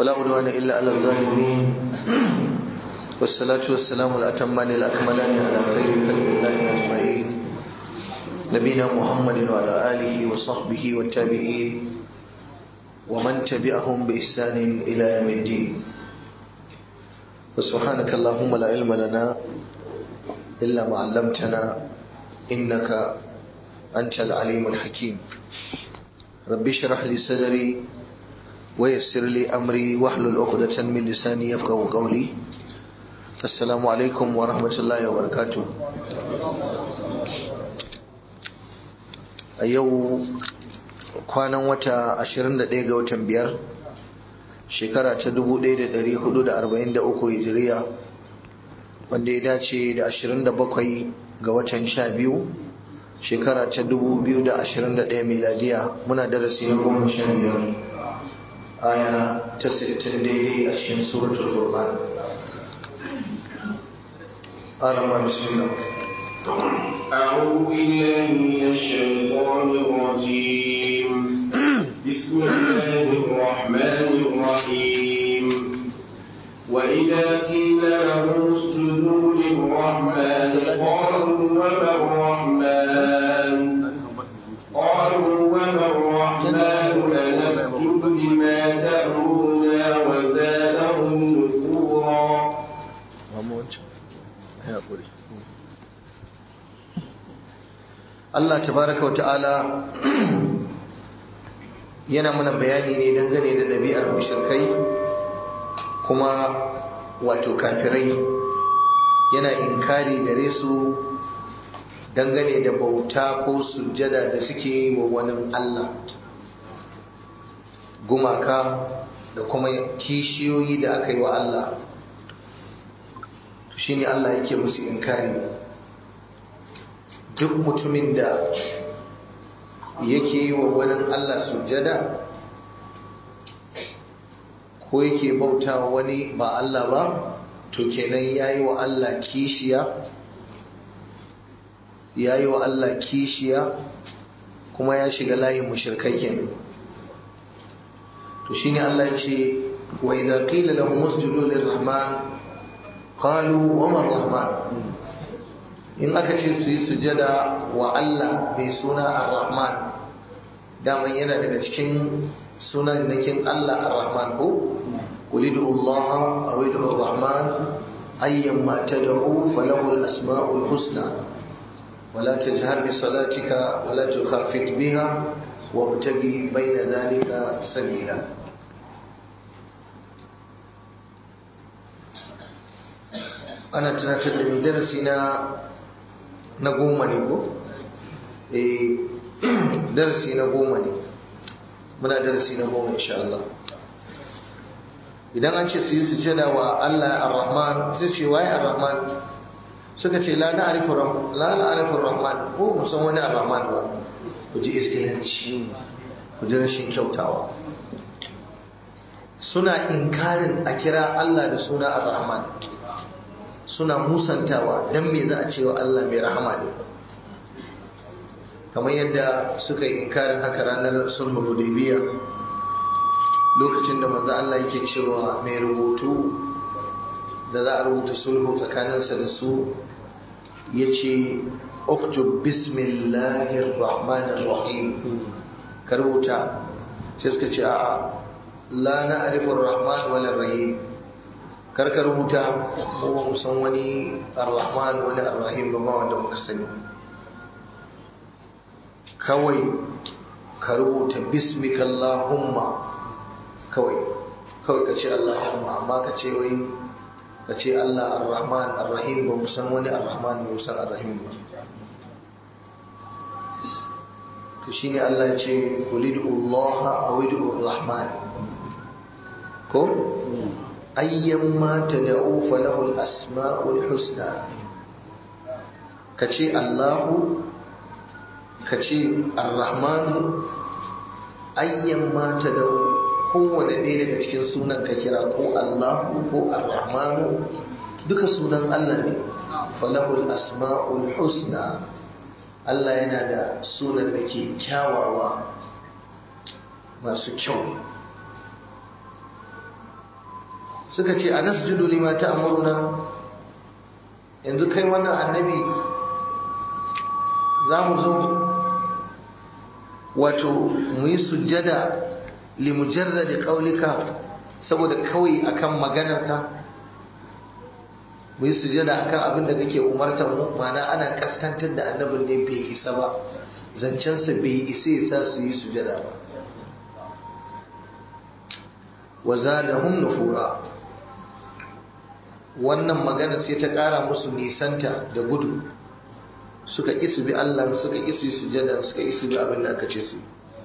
ولا عدوان إلا على الظالمين والصلاة والسلام الأتمان الأكملان على خير خلق الله أجمعين نبينا محمد وعلى آله وصحبه والتابعين ومن تبعهم بإحسان إلى يوم الدين وسبحانك اللهم لا علم لنا إلا ما علمتنا إنك أنت العليم الحكيم رب اشرح لي صدري ويسر لي أمري واحلل عقدة من لساني يفقهوا قولي السلام عليكم ورحمة الله وبركاته a yau kwanan wata 21 ga watan biyar shekara ta 1443 hijiriya wanda ya dace da 27 ga watan 12 shekara ta 2021 miladiya muna darasi na 15 aya ta 60 daidai a cikin suratul furqan arama bismillah أعوذ بالله من الشيطان الرجيم بسم الله الرحمن الرحيم وإذا قيل لهم اسجدوا للرحمن قالوا وما الرحمن أنسجد لما تأمرنا وزادهم نفورا Allah tabaraka wa ta'ala yana mana bayani ne dangane da ɗabi'ar mushrikai kuma wato kafirai yana inkari gare su dangane da bauta ko sujjada da suke wa wani Allah gumaka da kuma kishiyoyi da aka yi wa Allah shine Allah yake musu inkari duk mutumin da yake yi wa wani Allah sujjada ko yake bauta wani ba Allah ba to kenan yayi wa Allah kishiya kuma ya shiga layin mushrikai kenan to shine Allah ya ce wa idza qila lahum usjudu lirrahman qalu wa ma arrahman in aka ce su yi sujada wa Allah mai suna ar-Rahman daman yana daga cikin sunan nakin Allah ar-Rahman ko qulidu Allah aw idu ar-Rahman ayyamma tad'u falahu al-asma'ul husna wala tajhar bi salatika wala tukhafit biha wabtaghi bayna dhalika sabila ana tunatar da darasi na goma ne ko? darasi na goma ne muna darasi na goma insha Allah idan an ce su yi sujada wa Allah ar-Rahman sai ce waye ar-Rahman suka ce la na'rifu ar-Rahman ko musan wani ar-Rahman ba ku ji iskilanci ku ji rashin kyautawa suna inkarin a kira Allah da suna ar-Rahman suna musantawa dan me za a ce wa Allah mai rahama ne kamar yadda suka yi inkarin haka ranar sulhul hudaybiyya lokacin da manzo Allah yake cewa mai rubutu da za a rubuta sulhu tsakaninsa da su yace uktub bismillahir rahmanir rahim ka rubuta sai suka ce a'a la na'rifu ar-rahman wal rahim karka rubuta ko ba mu san wani ar-rahman wani ar-rahim ba wanda muka sani kawai ka rubuta bismika allahumma kawai ka ce allahumma amma ka ce wai ka ce Allah ar-rahman ar-rahim ba mu san wani ar-rahman ba mu san ar-rahim ba to shine Allah ya ce qulidu Allah aw idu ar-rahman ko ayyamma tad'u falahu al-asma'ul husna kace Allahu kace Ar-Rahman ayyamma tad'u kowanne ɗaya daga cikin sunan ka kira ko Allahu ko Ar-Rahman duka sunan Allah ne falahu al-asma'ul husna Allah yana da sunan da ke kyawawa masu kyau suka ce anasjudu lima ta'muruna, yanzu kai wannan annabi za mu zo wato mu yi sujjada limujarradi qaulika, saboda kawai akan maganarka mu yi sujjada akan abin da kake umartar mu. Mana ana kaskantar da annabin ne, bai isa ba, zancensa bai isa yasa su yi sujjada ba. wa zadahum nufura, wannan magana sai ta ƙara musu nisanta da gudu, suka ƙi su bi Allah, suka ƙi su yi sujada, suka ƙi su bi abin da aka ce su.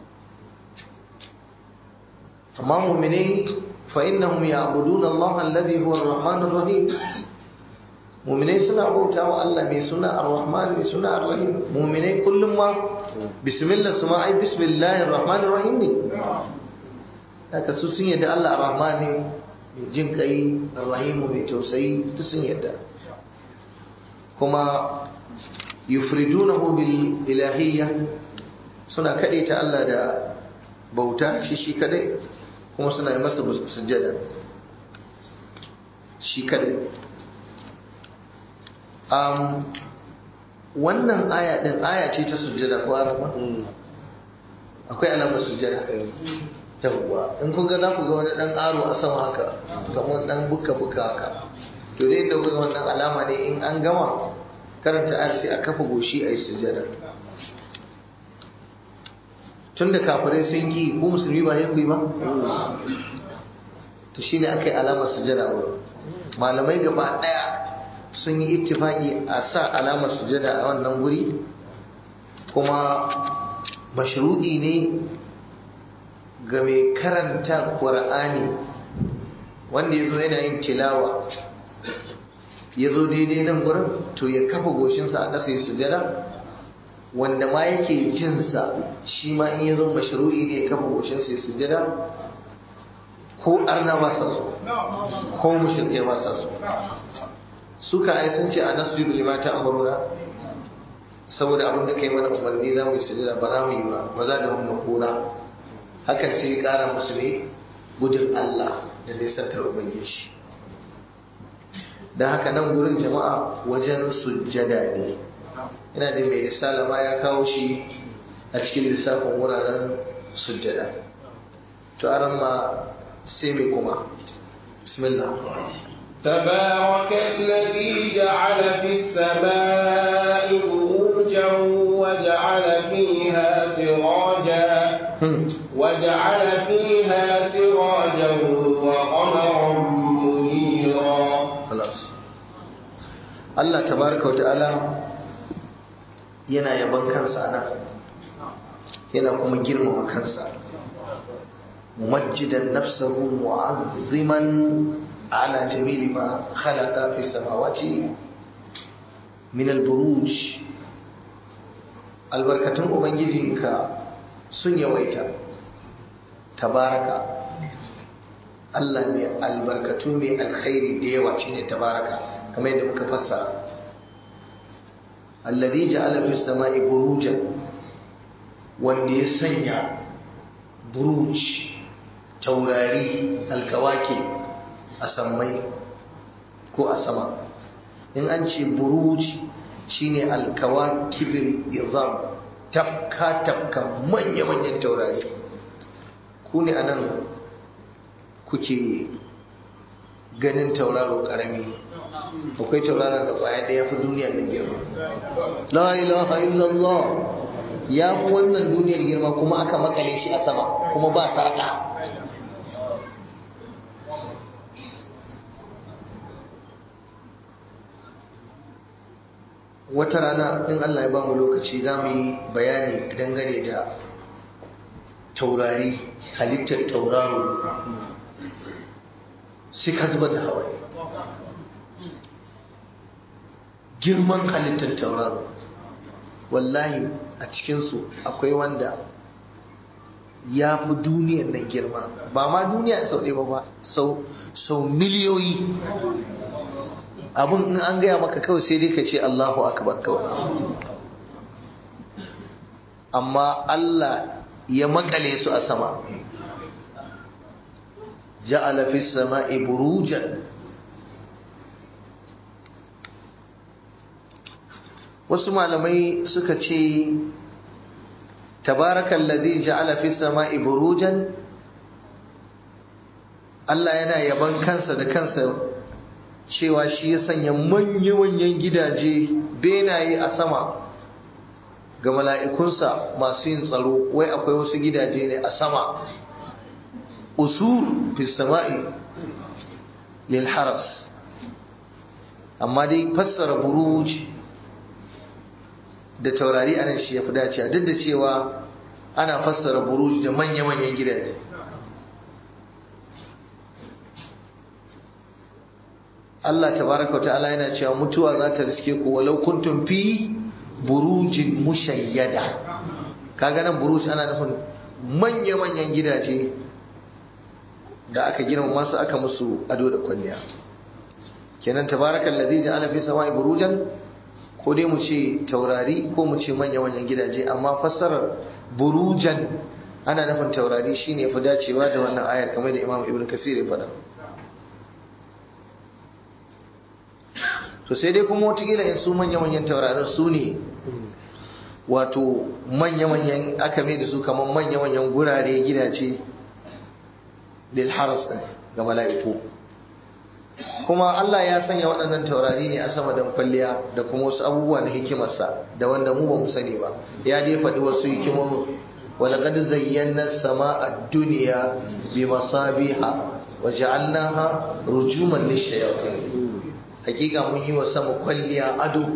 amma mu'minai fa innahum ya'buduna Allah alladhi huwa ar-rahmanur rahim, mu'minai suna bautawa Allah mai suna ar-rahman mai suna ar-rahim. mu'minai kullum ma bismillah su ma ai bismillahir rahmanir rahim ne. haka su sun yadda Allah ar-rahman ne mai jin kai, ar-rahim mai tausayi, duk sun yadda. kuma yufridunahu bil ilahiyya, suna kade ta Allah da bauta shi kadai, kuma suna yi masa sujjada shi kadai. wannan aya din aya ce ta sujjada ko arama? akwai alamar sujjada. yawwa in kun ga za ku ga wani dan aro a sama haka, kamar dan buka haka, to dai da wannan alama ne in an gama karanta ayar sai a kafa goshi a yi sujjada. tun da kafirai sun ki, ko musulmi ba ya ba, to shi ne aka yi alamar sujjada wurin. malamai gaba daya sun yi ittifaki a sa alamar sujjada a wannan guri, kuma mashru'i ne ga mai karanta Qur'ani wanda ya zo yana yin tilawa, ya zo daidai nan gurin, to ya kafa goshinsa a ƙasa ya sujjada. wanda ma yake jinsa shi ma in ya zo mashru'i ne ya kafa goshinsa ya sujjada, ko arna ba sa so, ko mushrike ba sa so. suka ai sun ce a nasjudu lima ta'muruna, saboda abin da kai mana umarni za mu yi sujjada, ba za mu yi ba za da mu kura. hakan sai ya kara musu ne gudun Allah da nisantar ubangiji. don haka nan gurin jama'a wajen sujjada ne. ina da mai risala ma ya kawo shi a cikin lissafin wuraren sujjada. to aran ma sai mai kuma bismillah. تبارك الذي جعل في السماء بروجا وجعل فيها سراجا وقمرا منيرا. خلاص. الله تبارك وتعالى yana yaban kansa nan, yana kuma girmama kansa. mumajjidan nafsahu mu'azziman ala jamili ma khalaqa fi samawati min al-buruj. albarkatun ubangijinka sun yawaita. tabaraka, Allah mai albarkatu mai alkhairi da yawa shine tabaraka, kamar yadda muka fassara. alladhi ja'ala fis sama'i burujan, wanda ya sanya buruj, taurari, alkawaki a sammai ko a sama. in an ce buruj shine alkawakibin izam, tafka manya-manyan taurari. ku ne anan kuke ganin tauraro karami, akwai tauraron da kwaya ɗaya fi duniyar da girma. la ilaha illallah, ya fi wannan duniyar girma, kuma aka makale shi a sama, kuma ba sarƙa. wata rana in Allah ya ba mu lokaci za mu yi bayani dangane da taurari, halittar tauraro, sai ka zubar da hawaye. girman halittar tauraro, wallahi a cikinsu akwai wanda ya fi duniyar nan girma. ba ma duniya sau ɗaya ba, sau miliyoyi. abin in an gaya maka kawai sai dai ka ce Allahu akbar kawai. amma Allah ya makale su a sama, ja'ala fis sama'i burujan. wasu malamai suka ce tabarakallazi ja'ala fis sama'i burujan, Allah yana yaban kansa da kansa cewa shi ya sanya manya-manyan gidaje benaye a sama ga mala'ikunsa masu yin tsaro. Wai akwai wasu gidaje ne a sama, usur fis sama'i lil haras. amma dai fassara buruj da taurari anan shi yafi dacewa, duk da cewa ana fassara buruj da manya-manyan gidaje. Allah tabaraka wa ta'ala yana cewa mutuwa za ta riske ku walau kuntum fi burujin mushayyada. Kaga nan buruj ana nufin manya-manyan gidaje da aka gina masu aka musu ado da kwalliya. Kenan tabarakallazi ja'ala fi sama'i burujan, ko dai mu ce taurari ko mu ce manya-manyan gidaje, amma fassarar burujan ana nufin taurari shine fi dacewa da wannan ayar, kamar da Imam Ibn Kathir ya faɗa. To sai dai kuma watakila in su manya-manyan taurarin su ne wato manya-manyan aka mai da su kamar manya-manyan gurare gidaje lil haras ga mala'iku. Kuma Allah ya sanya waɗannan taurari ne a sama don kwalliya da kuma wasu abubuwa na hikimarsa da wanda mu ba mu sani ba. Ya dai faɗi wasu hikimomin, walaqad zayyana as-sama'a ad-dunya bi masabiha wa ja'alnaha rujuman lish-shayatin. Hakika mun yi wa sama kwalliya ado,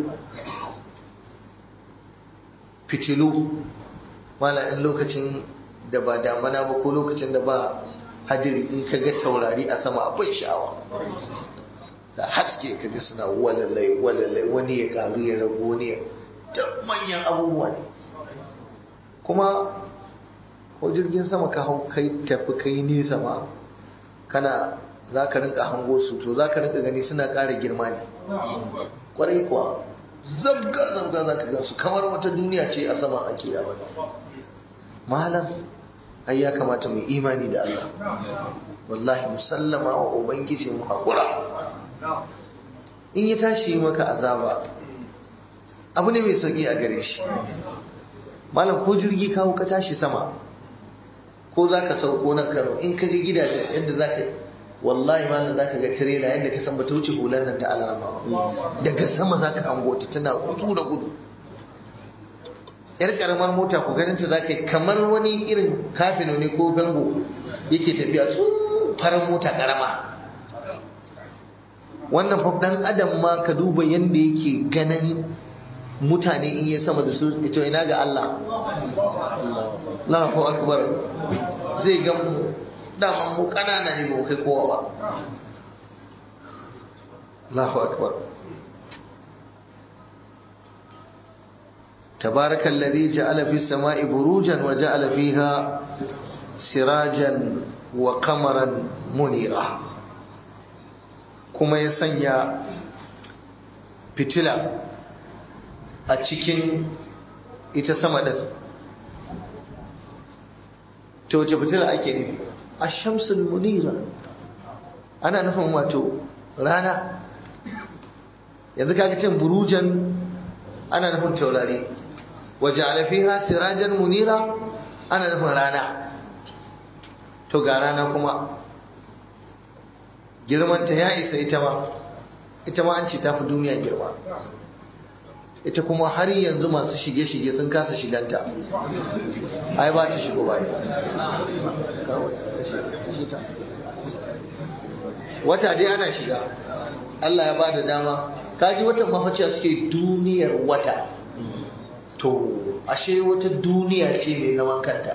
fitilu. Mala in lokacin da ba damana ba ko lokacin da ba hadiri, in ka ga taurari a sama abin sha'awa da haske, ka ga suna walalai walalai, wani ya karu ya ragu, wani ya da manyan abubuwa ne. kuma ko jirgin sama ka hau kai tafi kai nesa ma, kana za ka rinka hango su, to za ka rinka gani suna ƙara girma ne kwarai kuwa. zabga za ka gansu kamar wata duniya ce a sama ake yawa. malam ai ya kamata mu imani da Allah, wallahi musallama wa ubangiji mu hakura. In ya tashi maka azaba abu ne mai sauki a gare shi. malam ko jirgi kawo ka tashi sama, ko za ka sauko nan Kano, in ka ga gidajen yadda za ka, wallahi malam za ka ga tirela yadda ka san ba ta wuce hular nan ta alarama ba, daga sama za ka hango ta tana gudu da gudu. yar karamar mota ku ganin ta za ka yi kamar wani irin kafino ne ko gango yake tafiya, farar mota karama. wannan fa dan adam ma ka duba yanda yake ganin mutane in yi sama da su, ito ina ga Allah. Allahu akbar. Zai ga mu dama mu kanana ne, ba kai kowa ba. Allahu akbar. tabarakallazi ja'ala fis sama'i burujan wa ja'ala fiha sirajan wa qamaran munira. kuma ya sanya fitila a cikin ita sama din. to wace fitila ake nufi? ash-shamsul munira, ana nufin wato rana. yanzu kaga cin burujan ana nufin taurari, waja'ala fiha sirajan munira ana nufin rana. to ga rana kuma girmanta ya isa, ita ma an ce tafi duniya girma. ita kuma har yanzu masu shige-shige sun kasa shiganta. ai ba ta shigo bai. wata dai ana shiga, Allah ya bada dama. kaji watan mafaciya suke duniyar wata, to ashe wata duniya ce mai zaman kanta.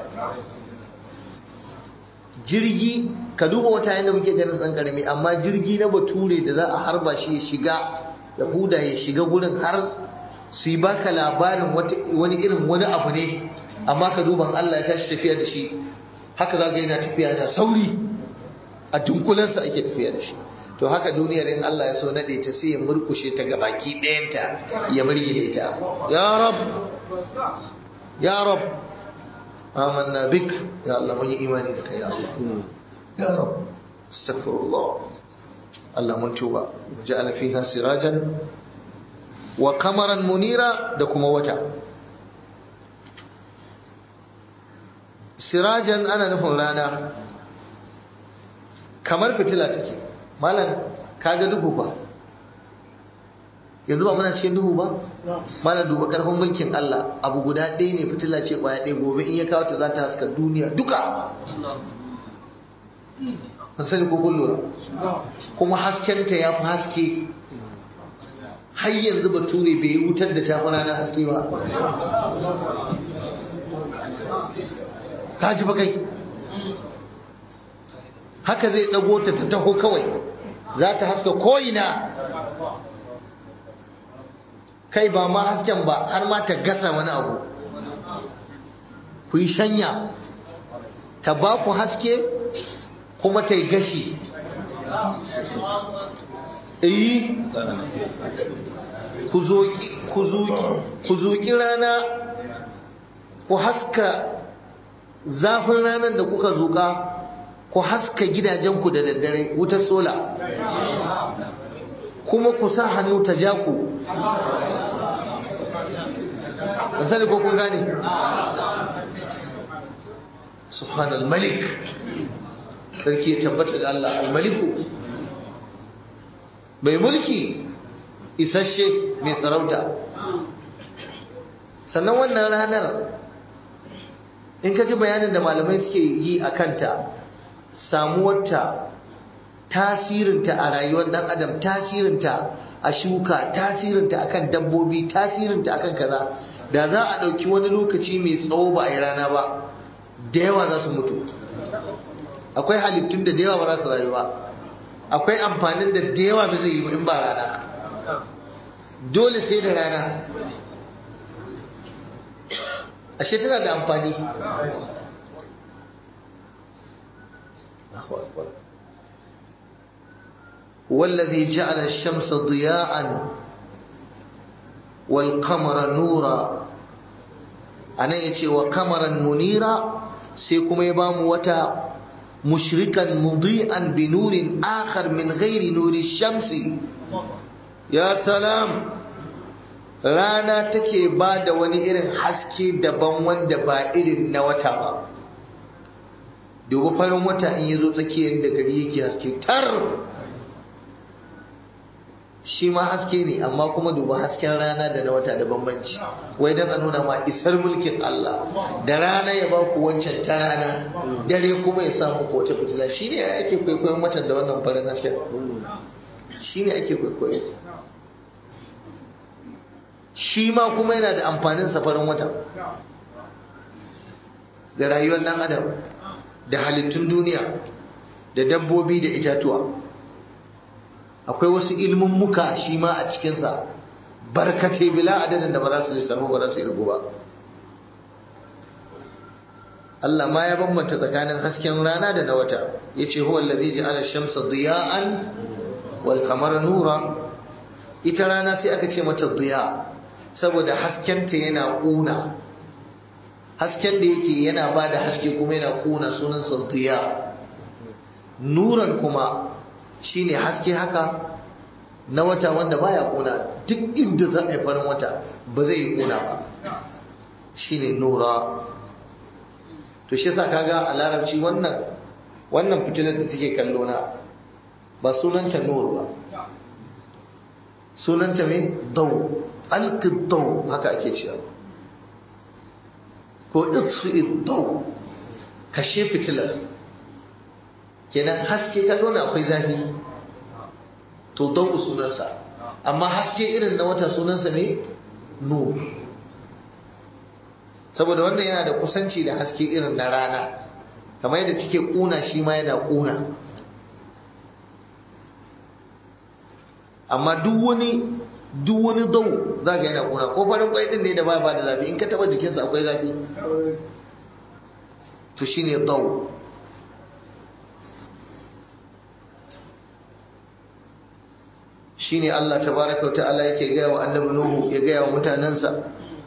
jirgi, ka duba wata yadda muke ganin tsan karami, amma jirgi na bature da za a harba shi ya shiga yahuda ya shiga gurin har su yi baka labarin wani irin wani abu ne, amma ka duban Allah ya tashi tafiya da shi haka za ga yana tafiya da sauri, a dunkulensa ake tafiya da shi. to haka duniyar in Allah ya so nade ta sai ya murkushe ta gabaki ɗayanta ya murgine ta. ya rab ya rab amanna bik, ya Allah mun yi imani da kai ya Allah. ya rab astaghfirullah Allah mun tuba ja'ala fiha sirajan wa qamaran munira da kuma wata. Sirajan ana nufin rana kamar fitila take. Malam kaga duhu ba yanzu ba muna cikin duhu ba? Malam duba karfin mulkin Allah, abu guda ɗaya ne fitila ce kwaya ɗaya, gobe in ya kawo ta za ta haska duniya duka. An sani ko kun lura? Kuma haskenta ya fi haske. Har yanzu bature bai yi wutar da ta fi rana haske ba. Ka ji ba kai? Haka zai ɗago ta ta taho kawai, za ta haska ko'ina. Kai ba ma hasken ba, har ma ta gasa wani abu. Ku yi shanya, ta ba ku haske kuma ta yi gashi. Ku zoki rana, ku haska zafin ranar da kuka zuka, ku haska gidajenku da daddare wutar sola. Kuma ku sa hannu ta ja ku. Ban sani ko kun gane? Subhanal Malik. Sarki ya tabbata da Allah al-Maliku. Mai mulki isasshe mai sarauta. Sannan wannan ranar in ka ji bayanin da malamai suke yi a kanta, samuwarta, tasirinta a rayuwar dan adam, tasirinta a shuka, tasirinta akan dabbobi, tasirinta akan kaza, da za a ɗauki wani lokaci mai tsawo ba a yi rana ba, da yawa za su mutu. Akwai halittun da yawa ba za su rayu ba, akwai amfanin da yawa ba zai yi in ba rana. Dole sai da rana. Ashe tana da amfani. والذي جعل الشمس ضياء والقمر نورا أنا يتي وقمرا منيرا سيكم يبام وتا مشركا مضيئا بنور آخر من غير نور الشمس. يا سلام rana take ba da wani irin haske daban wanda ba irin na wata ba. Dubu farin wata in yazo tsakiyar da gari yake haske tar, shi ma haske ne, amma kuma duba hasken rana da na wata da bambanci. Wai dan a nuna ma isar mulkin Allah, da rana ya ba ku wancan ta rana, dare kuma ya samu ku wata fitila. Shi ne ake kwaikwayon watan da wannan farin hasken, shi ne ake kwaikwayo. Shi ma kuma yana da amfanin safarin wata da rayuwar ɗan adam da halittun duniya da dabbobi da itatuwa. Akwai wasu ilmin muka shi ma a cikinsa barkatai bila adadin da ba za su lissafu ba za su irgu ba. Allah ma ya bambanta tsakanin hasken rana da na wata, ya ce huwa allazi ja'ala ash-shamsa diya'an wal qamara nura. Ita rana sai aka ce mata diya saboda haskenta yana ƙuna, hasken da yake yana ba da haske kuma yana ƙuna, sunan diya. Nuran kuma shine haske haka na wata wanda baya ƙuna, duk inda za a yi farin wata ba zai yi ƙuna ba, shine nura. To shi yasa kaga a larabci wannan fitilar da take kallo na ba sunanta nur ba, sunanta me daw, alqi daw, haka ake cewa, ko itfi daw, kashe fitilar. Kenan haske kallo na akwai zafi, to daw sunansa, amma haske irin na wata sunansa ne nur, saboda wannan yana da kusanci da haske irin na rana, kamar yadda take kuna shi ma yana kuna. Amma duk wani dau za ga yana kuna, ko farin kwai din ne da ba da zafi, in ka taba jikinsa akwai zafi, to shine dau. Shine Allah tabaraka wa ta'ala yake gaya wa annabi Nuhu, ya gaya wa mutanansa,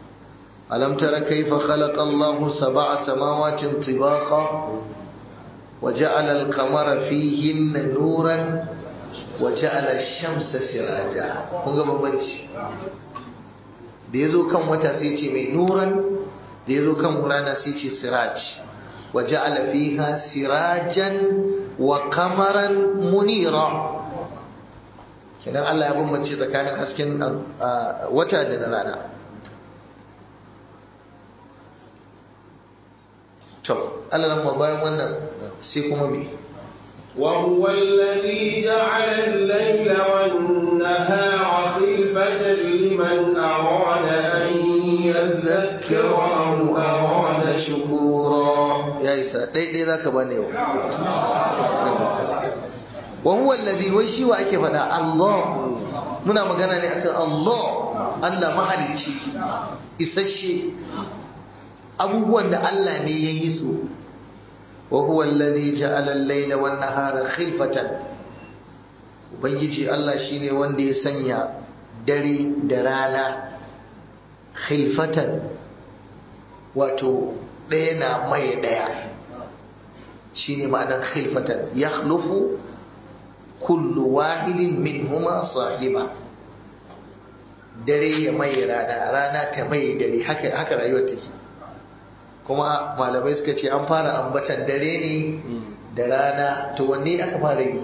alam tara kaifa khalaqa Allahu sab'a samawatin tibaqa وجعل القمر فيهن نورا وجعل الشمس سراجا kun ga bambanci da yazo kan wata sai ce mai nuran da yazo kan rana sai ce siraj وجعل فيها سراجا وقمرا منيرا kenan Allah ya bambance tsakanin hasken wata da rana to Allah nan bayan wannan sai kuma me وهو الذي جعل الليل والنهار خلفة لمن أراد أن يذكر أو أراد شكورا يا إسا دي ذاك بني وهو الذي وشي وأكي فدا الله منا مغانا ني أكن الله الله mahalicci isasshe abubuwan da Allah ne ya yi su وهو الذي جعل الليل والنهار خلفة ubangiji Allah shine wanda ya sanya dare da rana khilfatan wato ɗaya na mai ɗaya shine ma'anar khilfatan yakhlufu kullu wahidin minhuma sahiba dare ya mai rana rana ta mai dare haka rayuwar take kuma malamai suka ce an fara ambatan dare ne da rana to wanne aka fara yi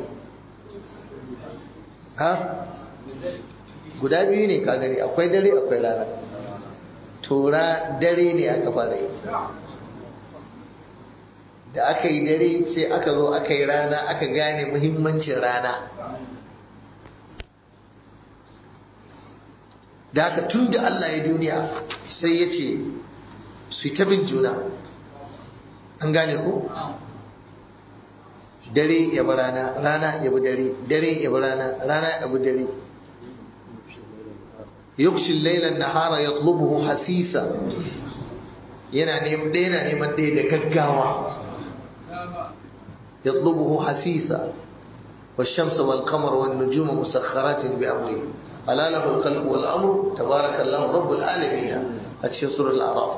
ha guda biyu ne ka gani akwai dare akwai rana to dare ne aka fara yi da aka yi dare sai aka zo aka yi rana aka gane muhimmancin rana da haka tun da Allah ya duniya sai ya ce su ta bin juna an gane ko dare ya bi rana rana ya bi dare dare ya bi rana rana ya bi dare yukshin lailan nahara yatlubuhu hasisa yana neman ɗaya da gaggawa yatlubuhu hasisa والشمس والقمر والنجوم مسخرات بأمره ألا له الخلق والأمر تبارك الله رب العالمين أتشي سورة الأعراف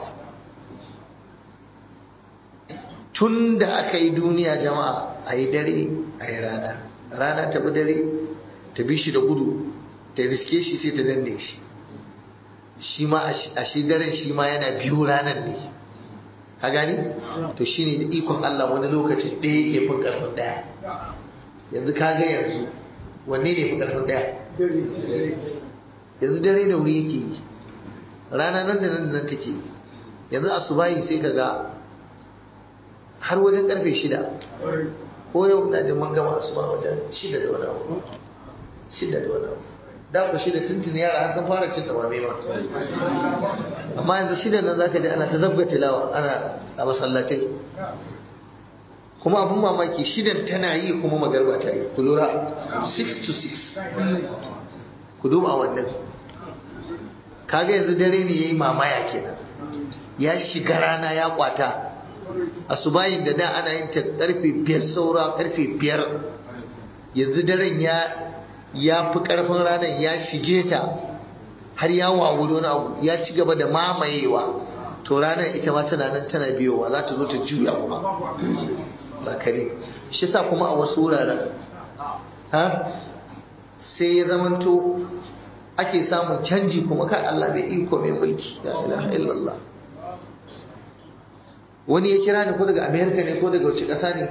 tun da aka yi duniya jama'a a yi dare a yi rana rana ta bi dare ta bi shi da gudu ta riske shi sai ta danne shi shi ma a shi daren shi ma yana biyu ranar ne ka gani to shi ne da ikon Allah wani lokacin ɗaya yake fin ƙarfin ɗaya yanzu ka ga yanzu wanne ne fin ƙarfin ɗaya yanzu dare da wuri yake yi rana nan da nan take yanzu asubahi sai ka ga har wajen karfe 6 ko yau na jin mun gama asuba wajen 6 da wani abu 6 da wani abu da ku 6 tuntun yara an san fara cin dawame ma amma yanzu 6 nan zaka ji ana ta zabga tilawa ana a masallatai kuma abun mamaki 6 tana yi kuma magarba ta yi ku lura 6 to 6 ku duba wannan kaga yanzu dare ne yayi mamaya kenan ya shiga rana ya kwata asubahin da da ana yin ta karfe 5 saura karfe 5 yanzu daren ya fi karfin ranar ya shige ta har ya wawuri wani abu ya ci gaba da mamayewa to ranar ita ma tana nan tana biyowa za ta zo ta juya kuma ba kare shi sa kuma a wasu wuraren sai ya zamanto ake samun canji kuma kai Allah bai iko mai mulki la ilaha illallah wani ya kira ni ko daga Amerika ne ko daga wace ƙasa ne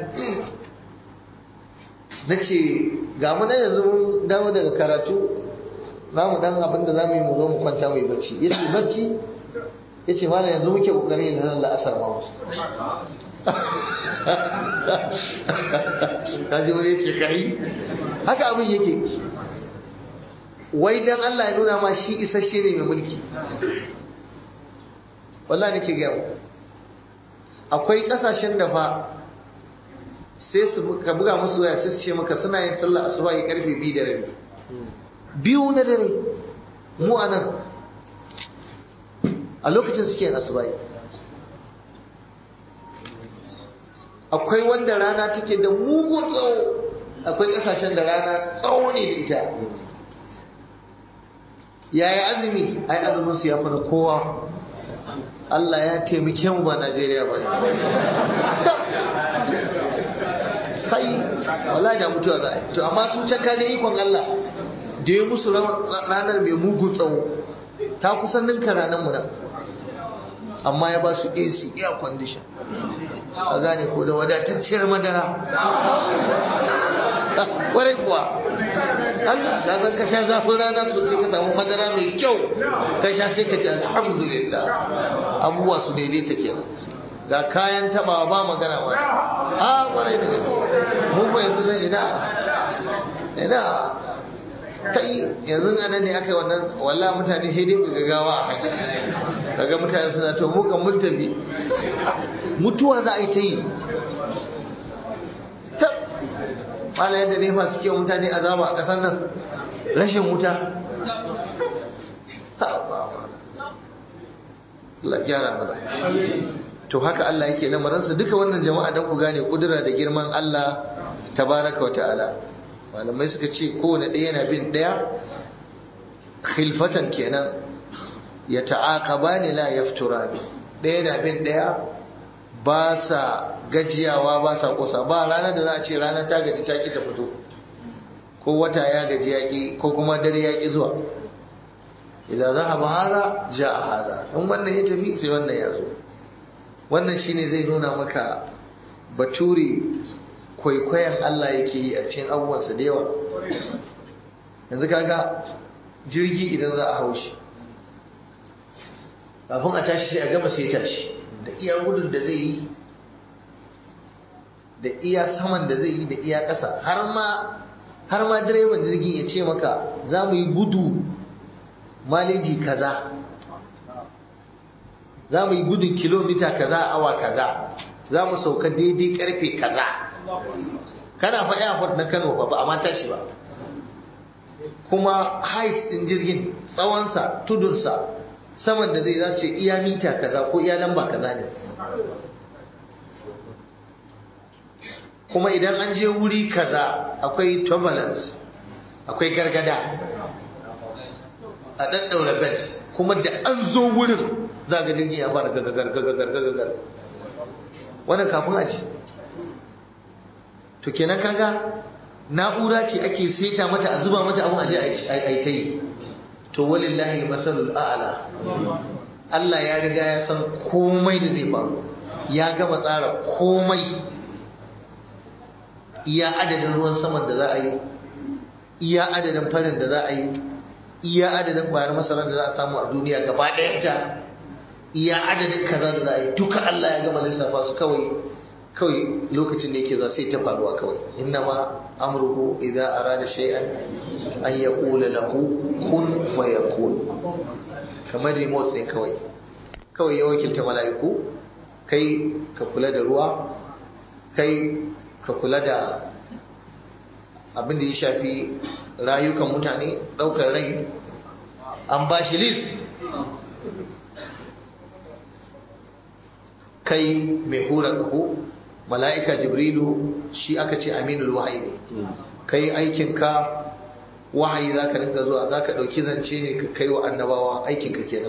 na ce ga mu nan yanzu mun dawo daga karatu za mu dan abin da za mu yi mu zo mu kwanta mai bacci ya ce bacci ya ce mana yanzu muke ƙoƙari da zan la'asar ma ka ji wani ya ce kai haka abin yake wai dan Allah ya nuna ma shi isasshe ne mai mulki wallahi nake gaya akwai kasashen da fa sai su ka buga musu waya sai su ce maka suna yin sallah asuba ya karfe 2 da rabi 2 na dare mu anan a lokacin suke yin asuba akwai wanda rana take da mugun tsawo akwai kasashen da rana tsawo ne da ita yaya azumi ai azumin su ya fi na kowa Allah ya taimake mu ba Najeriya ba ne kai wallahi da mutuwa za a yi to amma su can kaga ikon Allah da ya musu ranar mai mugun tsawo ta kusan ninka ranar mu nan amma ya ba su AC air condition a gane ko da wadatacciyar madara kwarai kuwa Allah ka san ka sha zafin rana sosai ka samu madara mai kyau ka sha sai ka ce alhamdulillah abubuwa su daidaita kenan ga kayan tabawa ba magana ba a kwarai da gaske mu ko yanzu nan ina kai yanzu anan ne aka yi wannan wallahi mutane sai dai gaggawa a hanya kaga mutane suna to mu kan mun tafi mutuwa za a yi ta yi tab mala yadda ne fa suke mutane azaba a ƙasar nan rashin wuta Allah gyara mana to haka Allah yake lamarinsa duka wannan jama'a dan ku gane kudura da girman Allah tabaraka wa ta'ala malamai suka ce kowane ɗaya yana bin ɗaya khilfatan kenan ya ta'aqabani la yafturani ɗaya na bin ɗaya ba sa gajiyawa ba sa kosa ba ranar da za a ce ranar ta gaji ta ki ta fito ko wata ya gaji ya ki ko kuma dare ya ki zuwa idan zahaba hada ja'a hada in wannan ya tafi sai wannan ya zo wannan shine zai nuna maka bature kwaikwayon Allah yake yi a cikin abubuwansa da yawa yanzu kaga jirgi idan za a hau shi kafin a tashi sai a gama sai tashi da iya gudun da zai yi da iya saman da zai yi da iya ƙasa har ma direban jirgi ya ce maka za mu yi gudu maleji kaza za mu yi gudun kilomita kaza awa kaza za mu sauka daidai karfe kaza kana fa airport na Kano ba a mata shi ba kuma heights din jirgin tsawonsa tudunsa saman da zai za su ce iya mita kaza ko iya lamba kaza ne kuma idan an je wuri kaza akwai turbulence akwai gargada a ɗaɗɗaura belt kuma da an zo wurin za ga jirgin ya fara gagagar wannan kafin aji to kenan kaga na'ura ce ake seta mata a zuba mata abun aje a ta yi to walillahi masalul a'la Allah ya riga ya san komai da zai faru ya gama tsara komai iya adadin ruwan saman da za a yi iya adadin farin da za a yi iya adadin ƙwayar masarar da za a samu a duniya gaba ɗayanta iya adadin kaza da za a yi duka Allah ya gama lissafa su kawai lokacin da yake zuwa sai ta faruwa kawai inna ma amruhu idza arada shay'an an yaqula lahu kun fayakun kamar remote ne kawai ya wakilta mala'iku kai ka kula da ruwa kai ka kula da abin da ya shafi rayukan mutane daukar rai an ba shi list kai mai hura ƙaho mala'ika jibrilu shi aka ce aminul wahayi ne kai aikinka wahayi za ka rinka zuwa za ka ɗauki zance ne ka kai wa annabawa aikinka kenan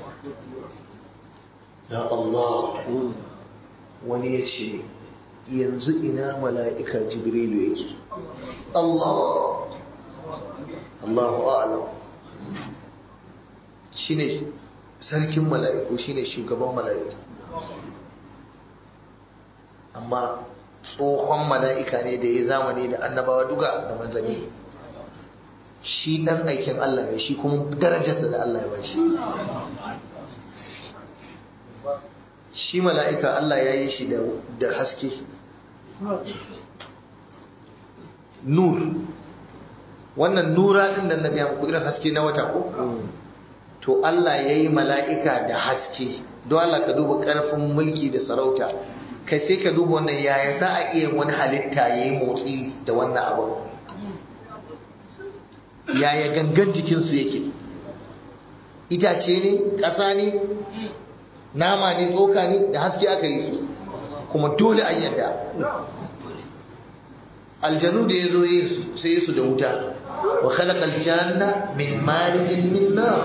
ya Allah wani ya ce yanzu ina mala'ika jibrilu yake Allahu a'lam shine sarkin mala'iku shine shugaban mala'iku amma tsohon mala'ika ne da ya zamani da annabawa duka da manzanni shi dan aikin Allah ne shi kuma darajarsa da Allah ya bashi shi mala'ika Allah ya yi shi da haske nur wannan nura din da na gaya muku irin haske na wata ko to Allah ya yi mala'ika da haske don Allah ka duba ƙarfin mulki da sarauta kai sai ka duba wannan yaya za a iya wani halitta ya yi motsi da wannan abu yaya gangan jikinsu yake itace ne ƙasa ne nama ne tsoka ne da haske aka yi su kuma dole an yadda aljanu da ya zo yin su sai su da wuta wa khalaqal janna min marijin min nar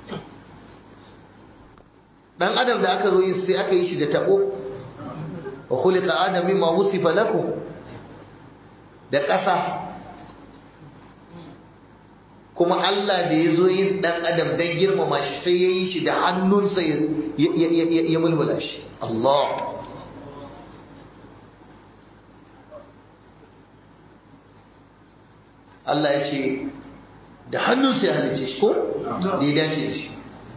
dan adam da aka zo yin sai aka yi shi da tabo wa khuliqa adam mimma wusifa lakum da ƙasa. Kuma Allah da ya zo yin ɗan adam don girmama shi sai ya yi shi da hannunsa ya mulmula shi. Allah. Allah ya ce da hannunsa ya halicce shi ko da ya dace da shi.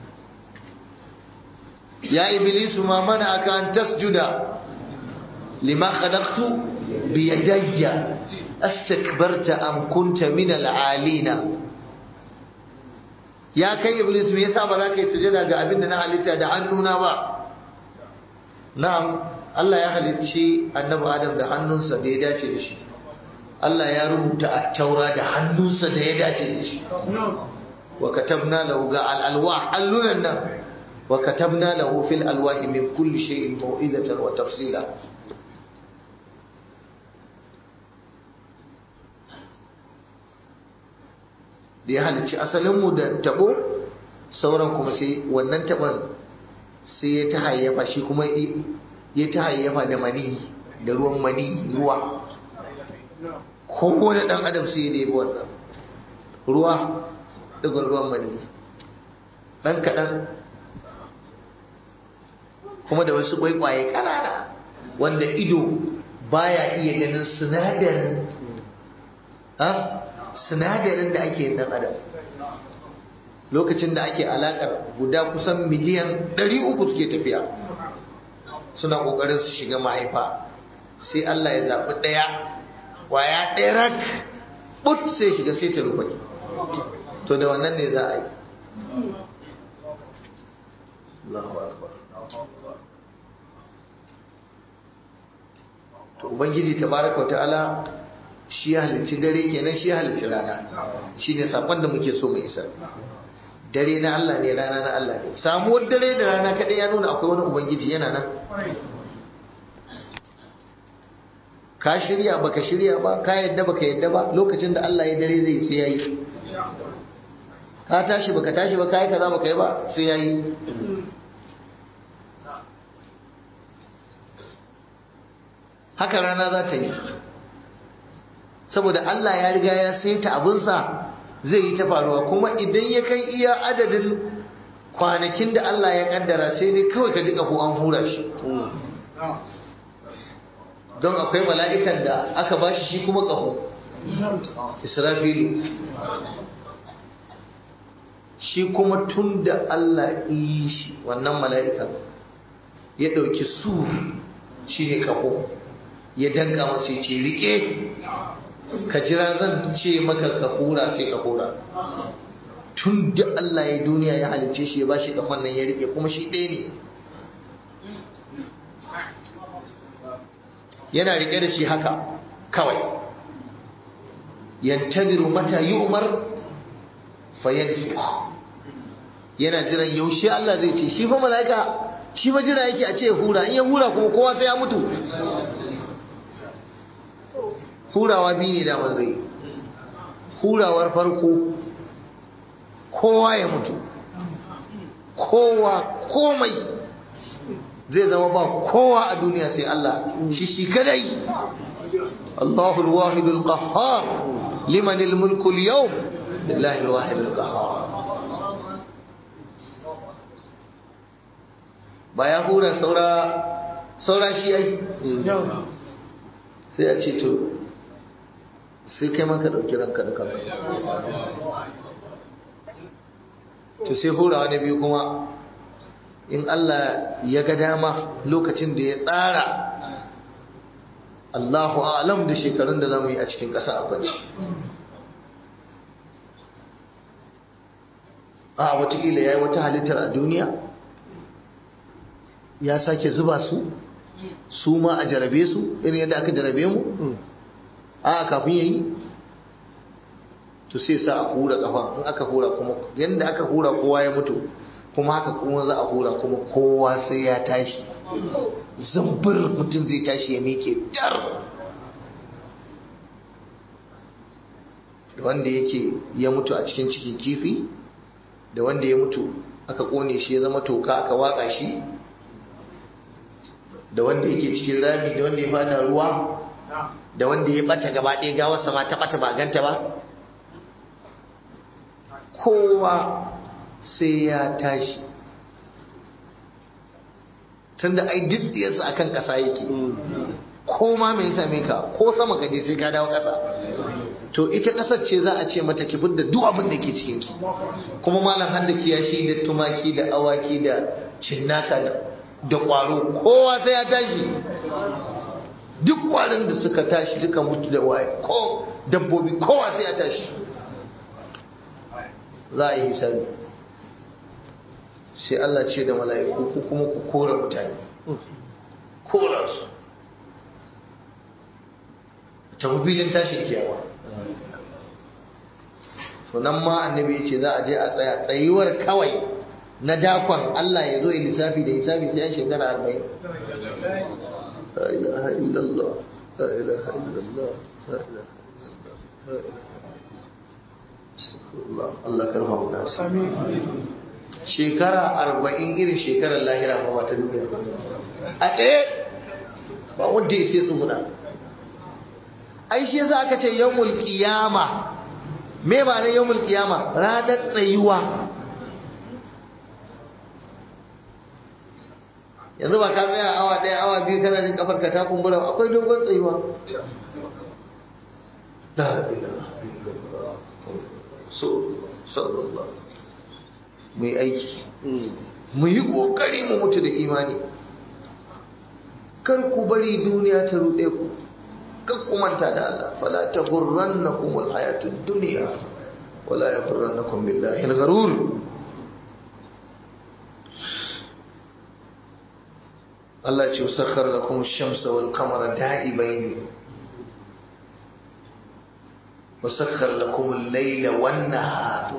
Ya iblisu ma mana aka an tasjuda lima khalaqtu bi yadayya astakbarta am kunta min al-alina. Ya kai iblis me yasa ba za ka yi sujada ga abin da na halitta da hannuna ba? Na'am, Allah ya halicci annabi Adam da hannunsa da ya dace da shi. Allah ya rubuta at-taura da hannunsa da ya dace da shi. Wa katabna lahu ga al-alwah allunan nan wa katabna lahu fil alwahi min kulli shay'in maw'idatan wa tafsila. Da ya halicci asalinmu da tabo, sauran kuma sai wannan taban sai ya ta hayyafa shi kuma ya ta hayyafa da mani, da ruwan mani, ruwa. Kowane ɗan adam sai ya nemi wannan ruwa, ɗigon ruwan mani ɗan kaɗan, kuma da wasu ƙwaiƙwaye ƙanana wanda ido baya iya ganin sinadarin da ake yin dan adam. Lokacin da ake alakar guda kusan miliyan 300 suke tafiya suna kokarin su shiga mahaifa, sai Allah ya zaɓi ɗaya waya ɗaya rak but sai shiga sai ta rufe. To da wannan ne za a yi. Allahu akbar. To ubangiji tabaraka wa ta'ala shi ya halicci dare kenan, shi ya halicci rana. Shi ne sakon da muke so mu isar. Dare na Allah ne, rana na Allah ne. Samuwar dare da rana kaɗai ya nuna akwai wani ubangiji yana nan. Ka shirya baka shirya ba, ka yadda baka yadda ba, lokacin da Allah ya dare zai sai yayi. Ka tashi baka tashi ba, kai kaza baka yi ba, sai yayi. Haka rana za ta yi. Saboda Allah ya riga ya saita abinsa zai yi ta faruwa, kuma idan ya kai iya adadin kwanakin da Allah ya kaddara sai dai kawai ka ji ƙaho an hura shi. Don akwai mala'ikan da aka bashi shi kuma ƙaho, Israfilu. Shi kuma tun da Allah yi shi wannan mala'ikan ya ɗauki sur shi ne ƙaho, ya danka masa ya ce riƙe ka jira zan ce maka ka hura sai ka hura. Tun da Allah ya duniya ya halice shi ya bashi kafan nan ya rike, kuma shi ɗaya ne yana rike da shi haka kawai. Yantadiru mata yu'mar fayanfiq, yana jiran yaushe Allah zai ce. Shi fa mala'ika shi fa jira yake a ce hura, in ya hura kuma kowa sai ya mutu. Hurawa biyu ne da zai. Hurawar farko kowa ya mutu, kowa komai zai zama ba kowa a duniya sai Allah shi kadai. Allahu al-wahid al-qahhar liman al-mulku al-yawm lillahi al-wahid al-qahhar. Ba ya hura saura shi ai sai a ce to sai kai maka ɗauki ranka da kanka. To sai hurawa na biyu kuma in Allah ya ga dama lokacin da ya tsara, Allahu a'lam da shekarun da zamu yi a cikin ƙasa a kwanci. A watakila ya yi wata halittar a duniya ya sake zuba su ma a jarabe su irin yadda aka jarabe mu. A kafin yayi to sai sa a hura kafa, in aka hura kuma yanda aka hura kowa ya mutu, kuma haka kuma za a hura kuma kowa sai ya tashi zambir, mutum zai tashi ya miƙe dar. Da wanda yake ya mutu a cikin cikin kifi, da wanda ya mutu aka kone shi ya zama toka aka watsa shi, da wanda yake cikin rami da wanda ya fada ruwa da wanda ya bata gaba ɗaya gawarsa ma ta bata ba ganta ba, kowa sai ya tashi tunda ai duk diyarsa akan ƙasa yake, ko ma mai same ka ko sama ka je sai ka dawo ƙasa. To ita ƙasar ce za a ce mata ki fidda duk abin da ke cikin ki, kuma malam har da kiyashi da tumaki da awaki da cinnaka da ƙwaro, kowa sai ya tashi. Duk ƙwarin da suka tashi duka mutu da waye, ko dabbobi kowa sai ya tashi, za a yi hisabi. Sai Allah ce da mala'iku ku kuma ku kora mutane, kora su tafi filin tashin kiyama. To nan ma annabi ya ce za a je a tsaya tsayuwar kawai na dakon Allah ya zo ya lissafi da hisabi sai an shekara 40. La ilaha illallah, la ilaha illallah, la ilaha illallah. Allah karfa mu nasu. Shekara 40 irin shekarar lahira ba ta duniya. A ɗaya ba wanda ya sai tsuguna. Ai shi yasa aka ce yawmul qiyama. Me ma'anar yawmul qiyama? Ranar tsayuwa. Yanzu ba ka tsaya awa ɗaya awa biyu kana jin kafar ka ta kumbura, akwai dogon tsayuwa. La ilaha illallah. Sallallahu. Mu yi aiki, mu yi ƙoƙari mu mutu da imani. Kar ku bari duniya ta ruɗe ku, kar ku manta da Allah. Fala taghurrannakum alhayatud dunya wala yaghurrannakum billahi al-gharur. Allah ce sakhkhara lakum ash-shamsa wal qamara da'ibaini wa sakhkhara lakum al-layla wan nahar.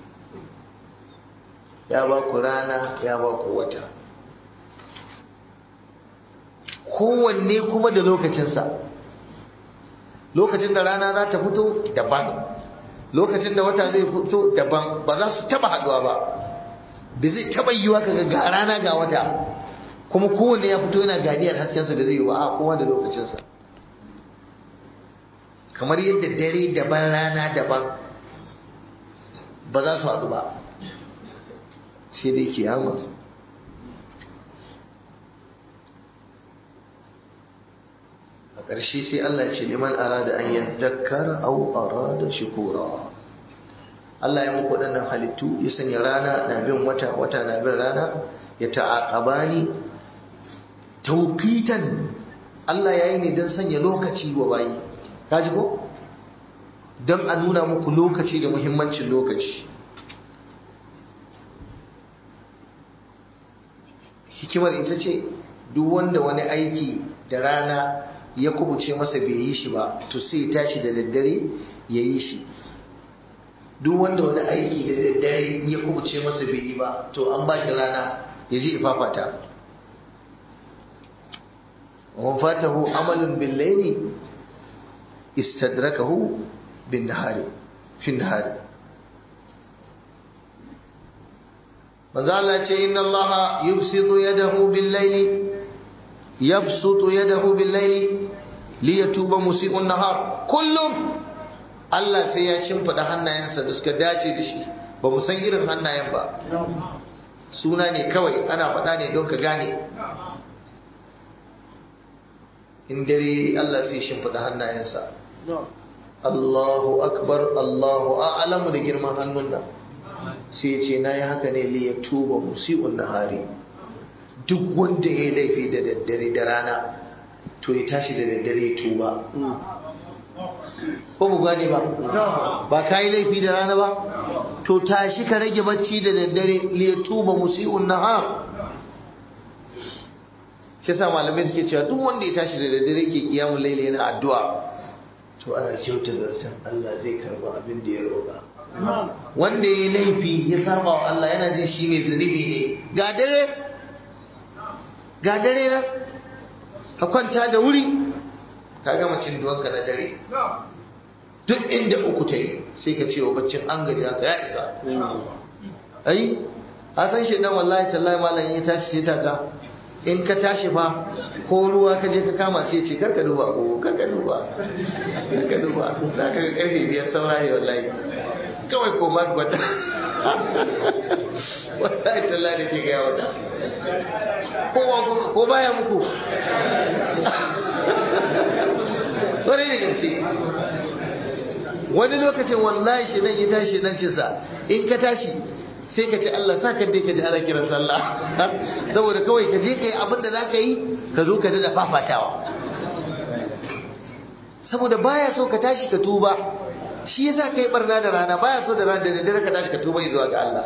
Ya ba ku rana ya ba ku wata, kowanne kuma da lokacinsa. Lokacin da rana za ta fito daban, lokacin da wata zai fito daban, ba za su taba haduwa ba. Ba zai taba yiwa kaga ga rana ga wata kuma kowanne ya fito yana ganiyar haskensa da zai yi ba, a kowa da lokacinsa. Kamar yadda dare daban rana daban ba za su haɗu ba, sai dai kiyama. A ƙarshe sai Allah ce liman arada an yadhakkara aw arada shukura. Allah ya muku waɗannan halittu, ya sanya rana na bin wata, wata na bin rana, ya ta'aqabani tawqitan. Allah yayi ne don sanya lokaci wa bayi, kaji ko, don a nuna muku lokaci da muhimmancin lokaci. Hikimar ita ce duk wanda wani aiki da rana ya kubuce masa bai yi shi ba, to sai ya tashi da daddare ya yi shi. Duk wanda wani aiki da daddare ya kubuce masa bai yi ba, to an ba shi rana ya je ifafata. wa fatahu amalun bil layli istadrakahu bin nahari fi nahari. manzo Allah ce inna Allah yubsitu yadahu bil layli yabsutu yadahu bil layli li yatuba musii'un nahar. Kullum Allah sai ya shimfida hannayensa da suka dace da shi. Ba mu san irin hannayen ba, suna ne kawai ana faɗa ne don ka gane. In dare Allah sai shimfida hannayensa. Allahu akbar, Allahu a'lamu da girman hannun nan. Sai ce na yi haka ne li ya tuba musi'un nahari. Duk wanda ya yi laifi da daddare da rana, to ya tashi da daddare ya tuba. Ko mu gane ba? Ba ka yi laifi da rana ba? To tashi ka rage bacci da daddare li ya tuba musi'un nahar. Shi sa malamai suke cewa duk wanda ya tashi da daddare ke kiyamun laili yana addu'a, to ana kyauta da zaton Allah zai karba abin da ya roƙa. Wanda ya yi laifi ya saba wa Allah yana jin shi mai zunubi ne. Ga dare na ka kwanta da wuri, ka gama cin duwanka na dare. Duk inda uku ta yi sai ka ce wa baccin an gaji haka ya isa. Ai, a san shi dan wallahi tallahi malam ya tashi sai ta ga in ka tashi fa ko ruwa ka je ka kama sai ce karka duba ko karka duba za ka ga karfe 5 saura ne wallahi kawai ko ba gwada wallahi talla da ke gaya wata ko baya muku wani da gaske wani lokacin wallahi shi dan yi tashi dan cinsa in ka tashi sai ka ce Allah sa ka dai ka ji ana kiran sallah saboda kawai ka je ka yi abin da za ka yi ka zo ka da fafatawa saboda baya so ka tashi ka tuba shi yasa kai barna da rana baya so da rana da dare ka tashi ka tuba zuwa ga Allah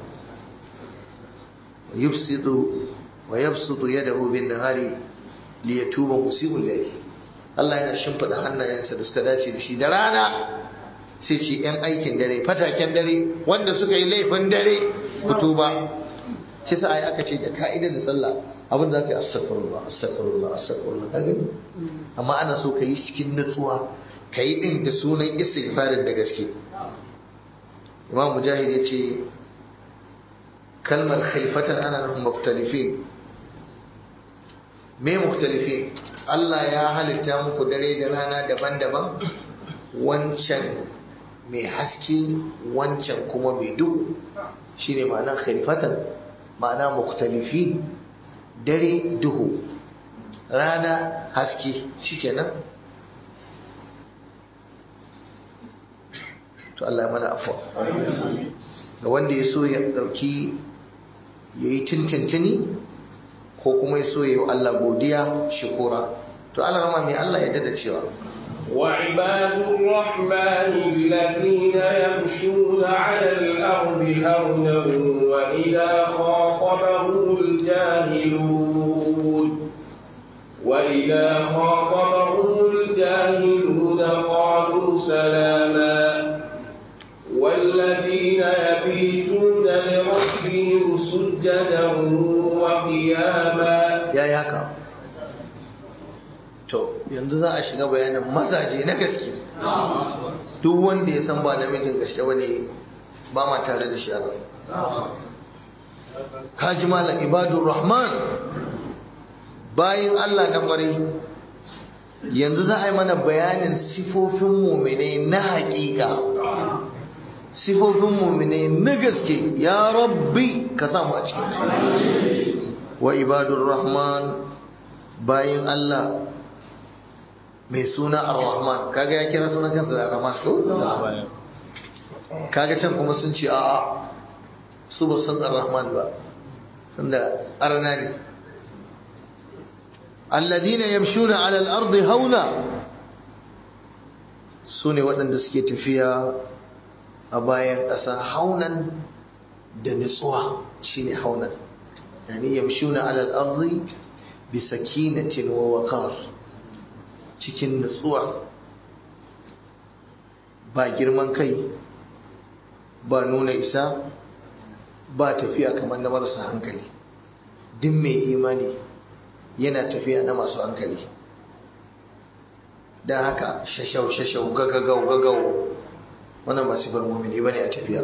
yufsidu wa yabsutu yadahu bin nahari li yatuba musibul layl Allah yana shimfida hannayensa da suka dace da shi da rana sai ce yan aikin dare fataken dare wanda suka yi laifin dare ku tuba shi sa ai aka ce da ka'idar da sallah abin da zaka yi astaghfirullah ka gani amma ana so ka yi cikin nutsuwa ka yi din da sunan istighfarin da gaske Imam Mujahid ya ce kalmar khaifatan ana nufin mukhtalifin me mukhtalifin Allah ya halitta muku dare da rana daban-daban wancan mai haske wancan kuma mai duhu shine ma'ana khaifatan ma'ana mukhtalifin dare duhu rana haske shikenan to Allah ya mana afwa ga wanda ya so ya dauki yayi tintintini ko kuma ya so yayi Allah godiya shukura to Allah rama mai Allah ya dada cewa وعباد الرحمن الذين يمشون على الأرض هونا وإذا خاطبهم الجاهلون قالوا سلاما والذين يبيتون لربهم سجدا وقياما يا ياكا to yanzu za a shiga bayanin mazaje na gaske duk wanda ya san ba namijin gaske bane ba ma tare da shi a nan kaji malam ibadur rahman bayin Allah na kwarai yanzu za a yi mana bayanin sifofin mu'minai na haƙiƙa sifofin mu'minai na gaske ya rabbi ka samu a cikin wa ibadur rahman bayin Allah mai suna ar-rahman kaga ya kira sunan kansa da rahman ko kaga can kuma sun ce a'a su ba san ar-rahman ba sanda arna ne alladhina yamshuna 'ala al-ardi hauna sune waɗanda suke tafiya a bayan ƙasa haunan da nutsuwa shine haunan yani yamshuna 'ala al-ardi bi sakinatin wa waqar cikin nutsuwa ba girman kai ba nuna isa ba tafiya kamar na marasa hankali duk mai imani yana tafiya na masu hankali don haka shashau gagagau wannan ba sifar mumini bane a tafiya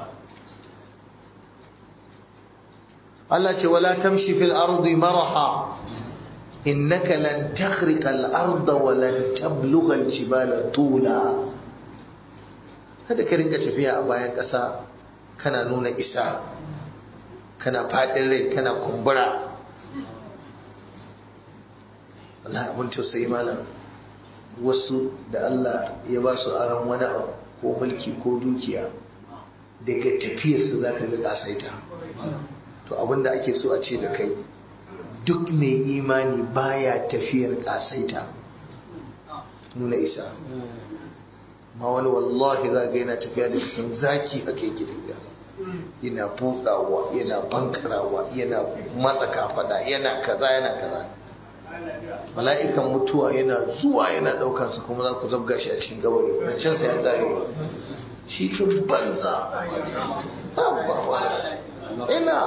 Allah ce wala tamshi fil ardi maraha innaka lan takhriqa al-ardha wa lan tablugha al-jibala tula kada ka rinka tafiya a bayan ƙasa kana nuna isa kana fadin rai kana kumbura wallahi abun tausayi malam wasu da Allah ya ba su aron wani abu ko mulki ko dukiya daga tafiyarsa zaka ga kasaita to abinda ake so a ce da kai duk mai imani baya tafiyar kasaita nuna isa ma wani wallahi za ga yana tafiya da kusan zaki haka yake tafiya yana buɗawa yana bankarawa yana matsa kafada yana kaza mala'ikan mutuwa yana zuwa yana ɗaukansa kuma za ku zabga shi a cikin gabari wancan sa ya tsare shi tun banza ina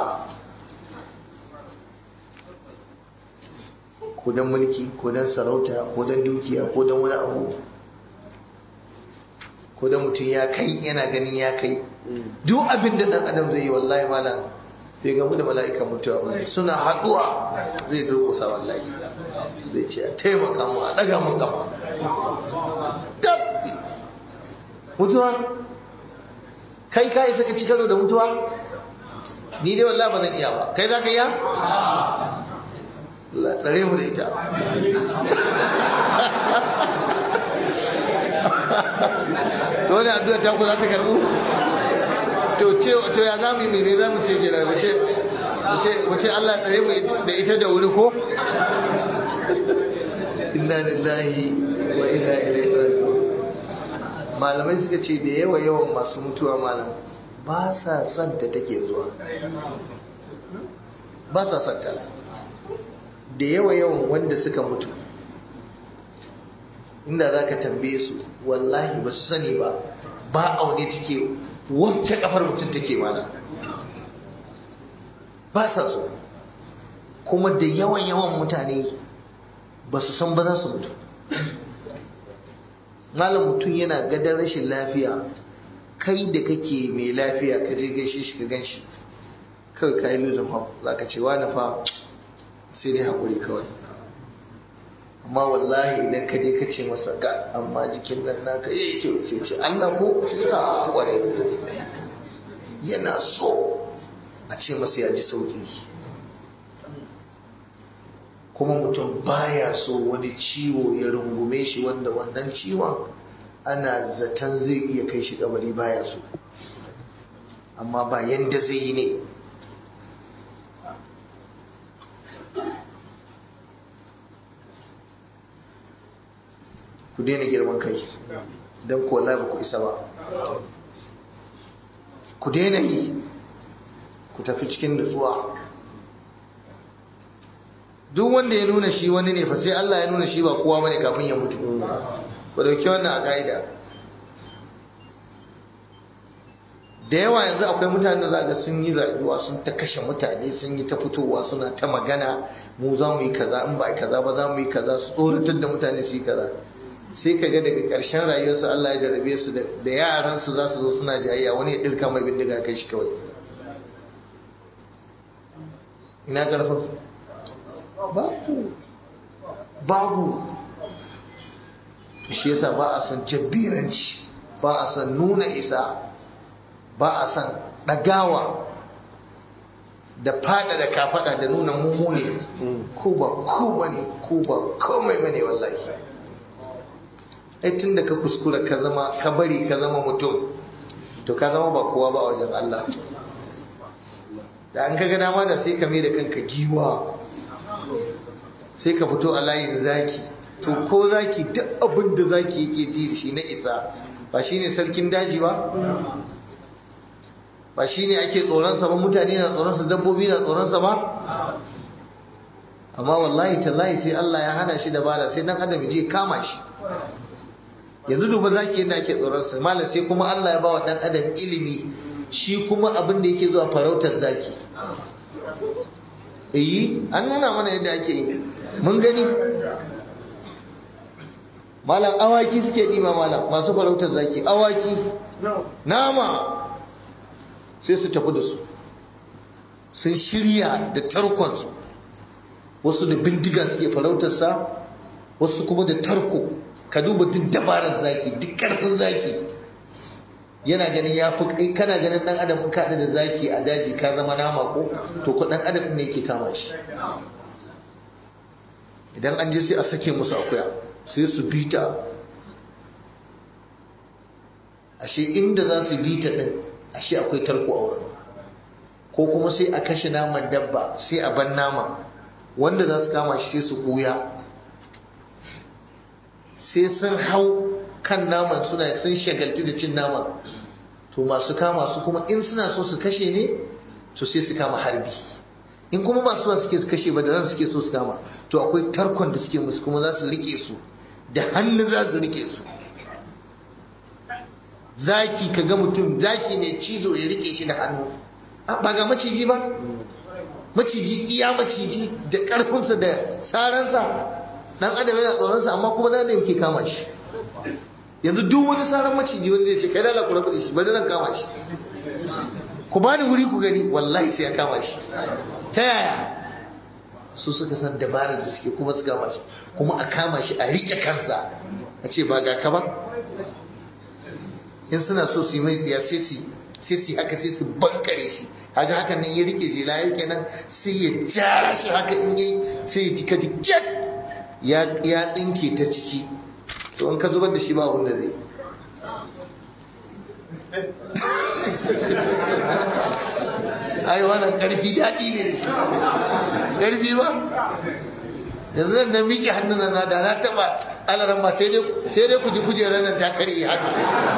ko don mulki ko don sarauta ko don dukiya ko don wani abu ko don mutum ya kai yana ganin ya kai duk abin da dan adam zai yi wallahi malam bai gamu da mala'ikan mutuwa ba suna haduwa zai durkusa wallahi zai ce a taimaka mu a daga mun kafa mutuwa kai kai saka ci karo da mutuwa ni dai wallahi ba zan iya ba kai za ka iya Allah tsare mu da ita to wani addu'a ta ku za ta karbu to ya zamu yi me zamu ce kenan mu ce Allah tsare mu da ita da wuri ko inna lillahi wa inna ilaihi raji'un malamai suka ce da yawan masu mutuwa malam ba sa son ta take zuwa ba sa son ta da yawan wanda suka mutu inda za ka tambaye su wallahi ba su sani ba aune take wacce kafar mutum take mana ba sa so kuma da yawan mutane ba su san ba za su mutu malam mutum yana gadon rashin lafiya kai da kake mai lafiya ka je gaishe shi ka gan shi kawai ka yi losing hope za ka ce wani fa sai dai haƙuri kawai amma wallahi idan ka je ka ce masa ga amma jikin nan naka yayi kyau sai ce Allah ko sai ka kware da yana so a ce masa ya ji sauki kuma mutum baya so wani ciwo ya rungume shi wanda wannan ciwon ana zaton zai iya kai shi kabari baya so amma ba yanda zai yi ne ku daina girman kai don ko wallahi ba ku isa ba ku daina yi ku tafi cikin nutsuwa duk wanda ya nuna shi wani ne fa sai Allah ya nuna shi ba kowa bane kafin ya mutu ku dauki wannan a kaida da yawa yanzu akwai mutane da za ga sun yi rayuwa sun ta kashe mutane sun yi ta fitowa suna ta magana mu za mu yi kaza in ba yi kaza ba za mu yi kaza su tsoratar da mutane su yi kaza sai ka ga daga ƙarshen rayuwarsu Allah ya jarabe su da yaransu za su zo suna jayayya wani ya ɗirka mai bindiga kai shi kawai ina ƙarfin babu shi yasa ba a son jabbiranci ba a son nuna isa ba a son ɗagawa da fada da kafaɗa da nuna mummune ko ba ko bane ko ba komai bane wallahi ai tun da ka kuskura ka zama ka bari ka zama mutum to ka zama ba kowa ba a wajen Allah da an kaga dama da sai ka mai da kanka giwa sai ka fito a layin zaki to ko zaki duk abin da zaki yake ji da shi na isa ba shine sarkin daji ba shine ake tsoronsa ba mutane na tsoronsa dabbobi na tsoronsa ba amma wallahi tallahi sai Allah ya hana shi dabara sai dan adam je kama shi yanzu duba zaki yadda ake tsoronsa malam sai kuma Allah ya ba wa dan adam ilimi shi kuma abin da yake zuwa farautar zaki an nuna mana yadda ake yi mun gani malam awaki suke ɗiba malam masu farautar zaki awaki nama sai su tafi da su sun shirya da tarkonsu wasu da bindiga suke farautarsa wasu kuma da tarko ka duba duk dabarar zaki duk karfin zaki yana ganin ya fi kana ganin dan adam in kaɗa da zaki a daji ka zama nama ko to ko dan adam ne yake kama shi idan an je sai a sake musu akuya sai su bita ashe inda za su bita din ashe akwai tarko a wurin ko kuma sai a kashe naman dabba sai a ban nama wanda za su kama shi sai su ɓuya sai sun hau kan naman sun shagalti da cin naman to masu kama su kuma in suna so su kashe ne to sai su kama harbi in kuma masu ba suke su kashe ba da ran suke so su kama to akwai tarkon da suke musu kuma za su rike su da hannu za su rike su zaki ka ga mutum zaki ne cizo ya rike shi da hannu ba ga maciji ba maciji iya maciji da karfinsa da saransa dan adam yana tsoronsa amma kuma dan adam ke kama shi yanzu duk wani saran maciji wanda ya ce kai da lakura kudi shi bari zan kama shi ku bani wuri ku gani, wallahi sai ya kama shi. Ta yaya? Su suka san dabarar da suke kuma su kama shi, kuma a kama shi a riƙe kansa a ce ba ga ka ba. In suna so su yi mai tsiya sai su haka sai su bankare shi, haka hakan nan ya rike jela yake nan sai ya ja shi haka in yi sai ya jika jikyat ya tsinke ta ciki, to in ka zubar da shi ba abin da zai. ai wannan karfi daɗi ne karfi ba. yanzu zan nan miƙe hannun na da na taɓa alaran ba sai dai ku ji kujerar nan ta karye haka.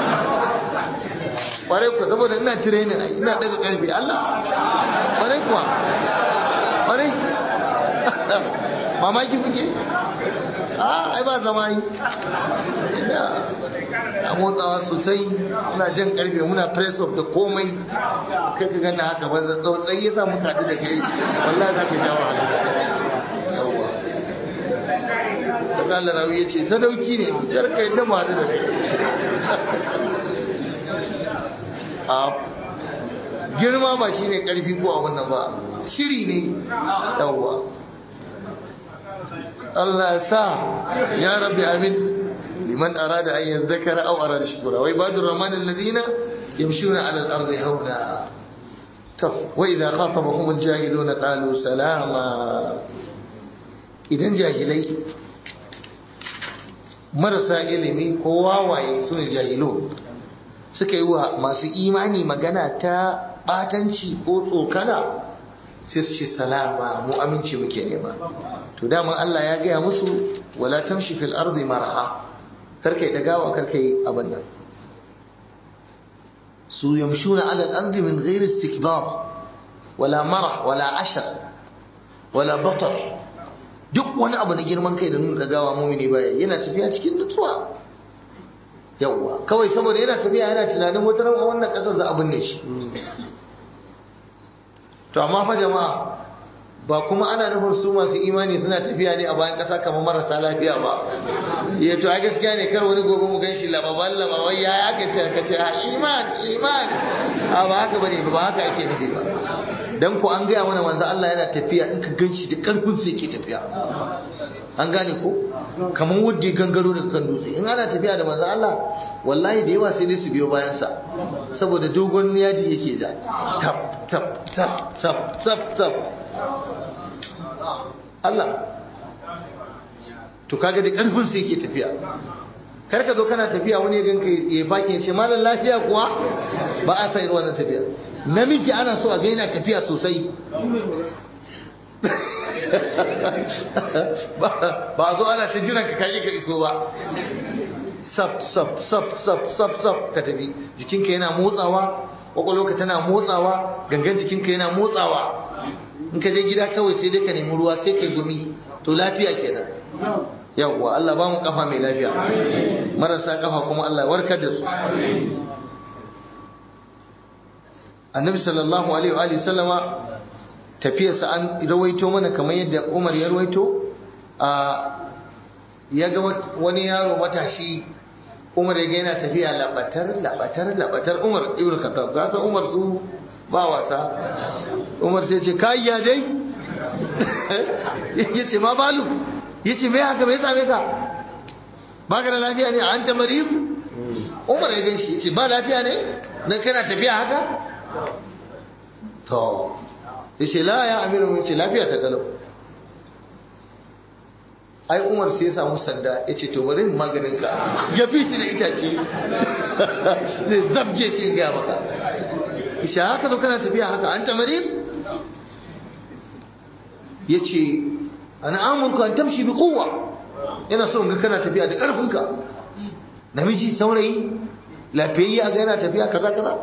Kwarai kuwa, saboda ina training ina daga karfi Allah. Kwarai kuwa, kwarai. Mamaki kuke? Ai ba zama yi. Ina a motsawa sosai, ina jan karfe, muna press up da komai. Kai ka gana haka ba zan tsautsayi ya sa muka haɗu da kai, wallahi za ka sha wahala. Yawwa. Ta kala rawi ya ce sadauki ne, yar kai ta mu haɗu da kai. Girma ba shi ne ƙarfi ko abin nan ba, shiri ne. Yawwa. Allah ya sa ya rabbi amin liman arada an yadhakara aw arada shukura wa ibadur rahman alladhina yamshuna ala al-ardi hawna wa idha khatabahum al-jahiluna qalu salama. Idan jahilai marasa ilimi ko wawaye su ne jahilu suka yi wa masu imani magana ta batanci ko tsokana, sai su ce salama, mu aminci muke nema. To daman Allah ya gaya musu wala tamshi fil ardi marha, karkai dagawa karkai abin nan. su yamshuna ala al-ardi min ghairi istikbar wala marah wala ashar wala batar. Duk wani abu na girman kai da nuna dagawa mumini baya, yana tafiya cikin nutsuwa. Yawwa, kawai saboda yana tafiya yana tunanin wata ran a wannan kasar za a binne shi. To amma fa jama'a, ba kuma ana nufin su masu imani suna tafiya ne a bayan kasa kamar marasa lafiya ba. Ya to a gaskiya ne, kar wani gobe mu ganshi lababan lababan ya aka ce ka ce iman a ba haka bane, ba haka ake nufi ba. Dan ko an gaya mana manzo Allah yana tafiya, in ka ganshi da karfin sa yake tafiya. An gane ko kamar wanda ya gangaro daga kan dutse. In ana tafiya da manzo Allah, wallahi da yawa sai dai su biyo bayan sa, saboda dogon yaji yake ja, tap tap tap tap tap tap. Allah to kaga da karfin sa yake tafiya. Kar ka zo kana tafiya wani ya ganka ya baki ya ce malam lafiya kuwa, ba a sai wannan tafiya. Namiji ana so a ga yana tafiya sosai. ba zo ana ta jiran ka kaje ka iso ba. Sap sap sap sap sap sap ka tafi, jikinka yana motsawa, kwakwalwarka tana motsawa, gangan jikinka yana motsawa. In ka je gida kawai sai dai ka nemi ruwa sai kai gumi, to lafiya kenan. Yawwa, Allah ba mu kafa mai lafiya, marasa kafa kuma Allah warkar da su. Annabi sallallahu alaihi wa sallama tafiyarsa an rawaito mana kamar yadda Umar ya rawaito. Ya ga wani yaro matashi, Umar ya ga yana tafiya labatar Umar ibn Khattab. Ga san Umar su ba wasa. Umar sai ce kai ya dai yace ma balu, yace me haka, me same ka, baka da lafiya ne, an ta marib. Umar ya ganshi yace ba lafiya ne dan kana tafiya haka. To yace la ya amiru, yace lafiya ta kalau. Ai Umar sai ya samu sanda yace to bari maganin ka, ya fice da itace zai zabge shi ga maka. Isha haka zo kana tafiya haka, an ta marib. Yace ana amurka an tamshi bi quwwa, yana so ga kana tafiya da karfinka. Namiji saurayi lafiyayya ga yana tafiya kaza kaza.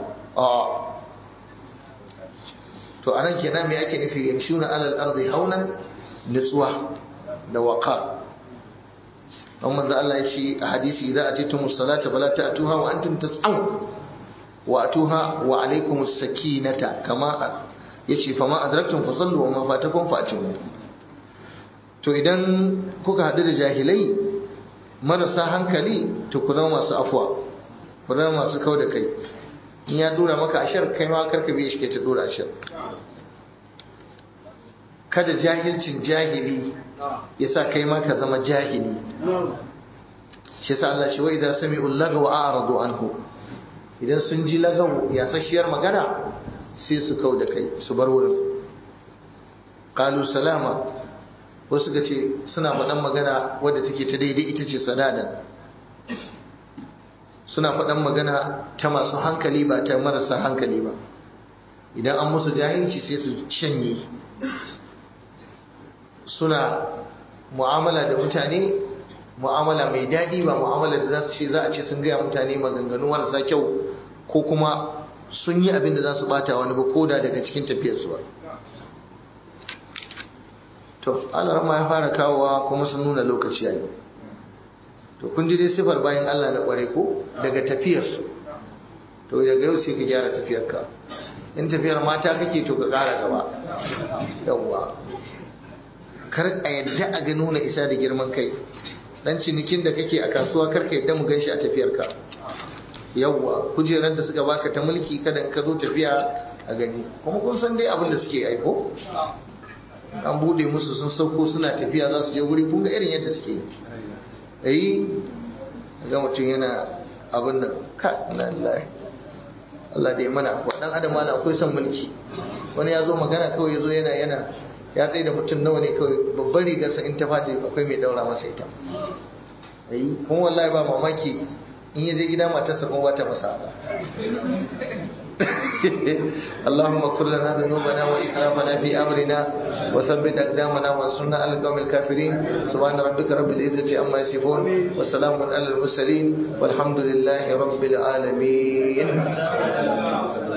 To anan kenan me ake nufi yamshuna alal ardi haunan, nutsuwa da waqa. don manzo Allah ya ce a hadisi idza atitumus salata fala ta'tuha wa antum tas'un wa atuha wa alaykumus sakinata, kama yace fama adraktum fasallu wa ma fatakum fa'tuhu. To idan kuka hadu da jahilai marasa hankali, to ku zama masu afwa, ku zama masu kauda kai. in ya dora maka ashar kai ma karka biye shi kai ta dora ashar. Kada jahilcin jahili yasa kai ma ka zama jahili. shi yasa Allah ce wa idza sami'u lagawa a'radu anhu, idan sun ji lagaw yasasshiyar magana sai su kau da kai su bar wurin. Qalu salama, wasu ga ce suna faɗan magana wadda take ta daidai ita ce sadadan, suna faɗan magana ta masu hankali ba ta marasa hankali ba. Idan an musu jahilci sai su shanye. Suna mu'amala da mutane mu'amala mai daɗi, ba mu'amala da za su ce za a ce sun gaya mutane maganganu marasa kyau ko kuma sun yi abin da za su bata wani ba ko da daga cikin tafiyarsu ba. To alarama ya fara kawowa kuma sun nuna lokaci yayi. To kun ji dai sifar bayan Allah na kware ko daga tafiyarsu. To daga yau sai ka gyara tafiyarka. In tafiyar mata kake to ka ƙara gaba. Yawwa. Kar a yadda a ga nuna isa da girman kai. Dan cinikin da kake a kasuwa kar ka yadda mu ganshi a tafiyarka. Yawwa, kujerar da suka baka ta mulki kada in ka zo tafiya a gani. Kuma kun san dai abin da suke aiko? An bude musu sun sauko suna tafiya za su je wuri, kun ga irin yadda suke yi. Ga mutum yana abin nan ka na Allah da ya mana afuwa. Dan adam mana akwai son mulki. Wani ya zo magana kawai ya zo yana ya tsaye da mutum nawa ne kawai babbar rigarsa in ta faɗi akwai mai daura masa ita. Kuma wallahi ba mamaki in yaje gida matarsa kuma ba ta masa. اللهم اغفر لنا ذنوبنا وإسرافنا في أمرنا وثبت أقدامنا وانصرنا على القوم الكافرين. سبحان ربك رب العزة عما يصفون وسلام على المرسلين والحمد لله رب العالمين.